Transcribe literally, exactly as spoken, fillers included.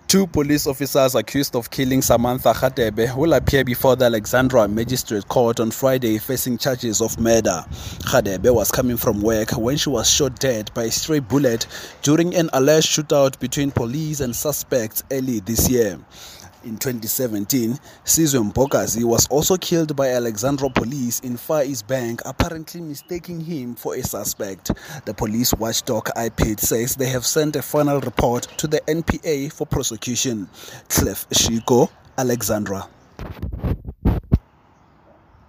Two police officers accused of killing Samantha Radebe will appear before the Alexandra Magistrate Court on Friday facing charges of murder. Radebe was coming from work when she was shot dead by a stray bullet during an alleged shootout between police and suspects early this year. In twenty seventeen, Sizwe Mpokazi was also killed by Alexandra police in Far East Bank, apparently mistaking him for a suspect. The police watchdog I P I D says they have sent a final report to the N P A for prosecution. Clef Shiko, Alexandra.